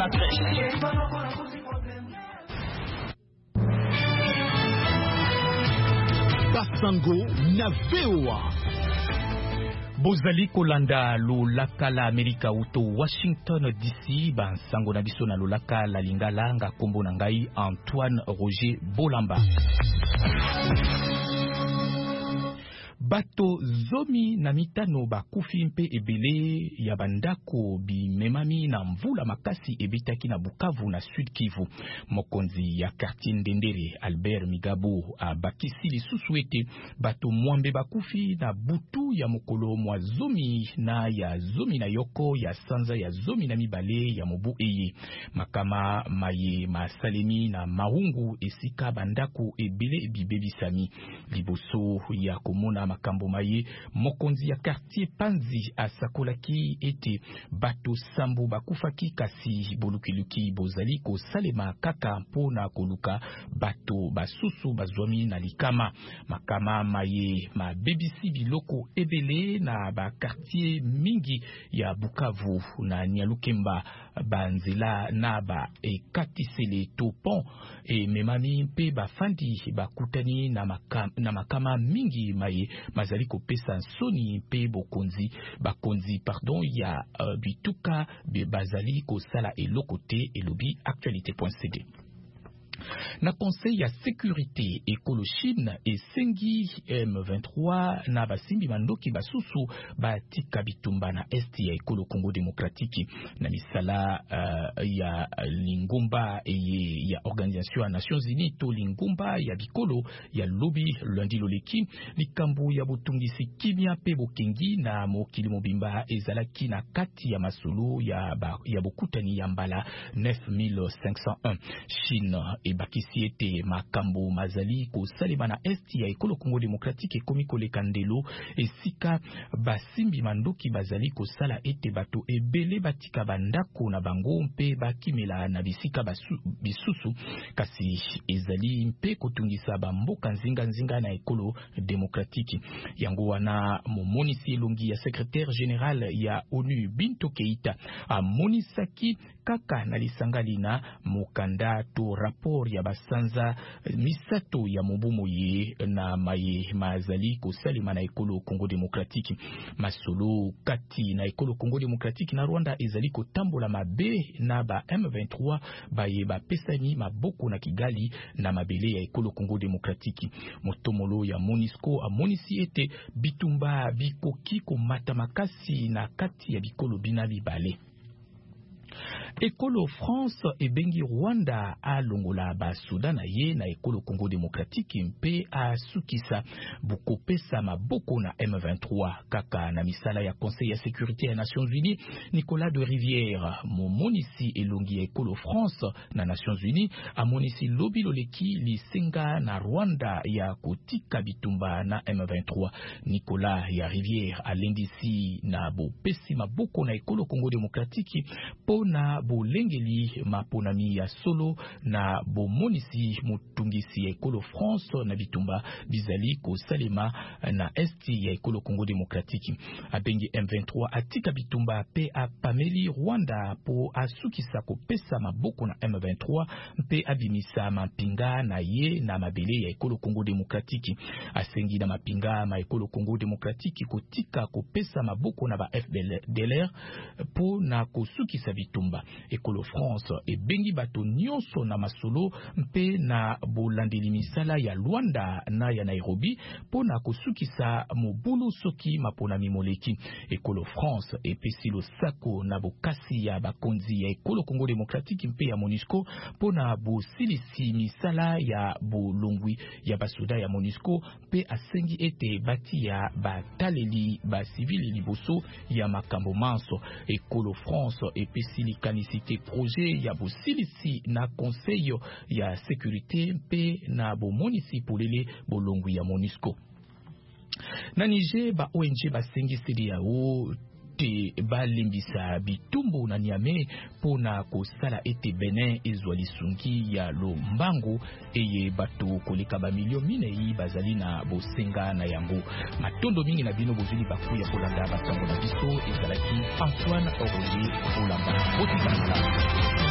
la crèche. Basango na VOA. Bozali kolanda lolaka la Amerika uto Washington DC bansango na biso na lolaka la lingala nga kombo na ngai Antoine Roger Bolamba. Bato zomi na mitano bakufi mpe ebele ya bandako bimemami na mvula makasi ebitaki na Bukavu na Sud Kivu. Mokonzi ya quartier Ndendere Albert Migabo abakisi lisusu ete bato mwambe bakufi na butu ya mokolo mwa zomi na ya zomi na yoko ya sanza ya zomi na mibale ya mobu eye. Makama maye masalemi na maungu esika bandako ebele bibebisami. Liboso ya komona makambo maye mokonzi ya quartier Panzi asakolaki ete bato sambo bakufaki kasi bolukiluki bozali ko salema kaka mpona koluka bato basusu bazwami na likama. Makama maye mabebisi biloko ebele na ba quartier mingi ya Bukavu na Nyalukemba banzela na ba ekatisele topon e memami mpe bafandi bakutani na makama mingi maye mazali kopesa soni mpe bakonzi ya bituka bazali kosala elokote elobi actualité.cd. Na conseil ya sécurité ekolo Chine esengi M23 na basimbi mandoki basusu batika bitumba na este ya ekolo Congo démocratique na misala ya lingumba ya organisation ya Nations Unies to lingumba ya bikolo ya lobi lundi loleki likambo ya botungisi kimia pe bokengi na mokili mobimba ezalaki na kati ya masolo ya bokutani ya mbala 9501. Chine ebakisi ete makambo mazali kosalema na esti ya ekolo Congo démocratique ekomi koleka ndelo esika basimbi mandoki bazali kosala ete bato ebele batika bandako na bango mpe bakimela na bisika bisusu kasi ezali mpe kotungisa bamboka nzinga na ekolo démocratique. Yango wana momonisi elongi ya secrétaire général ya ONU Bintou Keita amonisaki kaka na lisangali na mokanda to rapport ya basanza misato ya mobumo ye na maye mazali kosalima na ekolo Congo démocratique. Masolo kati na ekolo Congo démocratique na Rwanda ezali kotambola mabe na ba M23 baye bapesani maboko na Kigali na mabele ya ekolo Congo démocratique. Motomolo ya MONUSCO amonisi ete bitumba bikoki komata makasi na kati ya bikolo bina bibale. Ekolo France ebengi Rwanda alongola ba Sudan na ye na ekolo Congo démocratique mpe asukisa bukopesa maboko na M23 kaka na misala ya Conseil ya sécurité ya Nations Unies. Nicolas de Rivière momonisi elongi ya ekolo France na Nations Unies amonisi lobi loleki lisenga na Rwanda ya kotika bitumba na M23. Nicolas ya Rivière alendisi na bopesi maboko na ekolo Congo démocratique pona bolengeli maponami ya solo na bomonisi mutungisi ya ekolo France na bitumba bizali kosalema na esti ya ekolo Congo démocratique. Abengi M23 atika bitumba pe apameli Rwanda po asukisa kopesa maboko na M23 mpe abimisa mapinga na ye na mabele ya ekolo Congo démocratique. Asengi na mapinga ma ekolo Congo démocratique kotika kopesa maboko na ba FDLR po na kosukisa bitumba. Ekolo France ebengi bato nyonso na masolo mpe na bolandeli misala ya Luanda na ya Nairobi po na kosukisa mobulu soki maponami moleki. Ekolo France epesi losako na bokasi ya bakonzi ya ekolo Congo démocratique mpe ya MONUSCO po na bosilisi misala ya bolongwi ya basoda ya MONUSCO mpe asengi ete bati ya bataleli basivili liboso ya makambo manso. Ekolo France epesi likanisite projet ya bosilisi na conseil ya sécurité mpe na bomonisi polele bolongwi ya MONUSCO. Na Niger ba ONG basengi CEDEAO te balimbisa bitumbu na Niamey pona kosala ete Benin ezwa lisungi ya lombango eye bato koleka ba milio minei bazali na bosenga na yango. Matondo mingi na bino bozuli bakuya kolanda basango na biso ezalaki Antoine Roger Bolamba.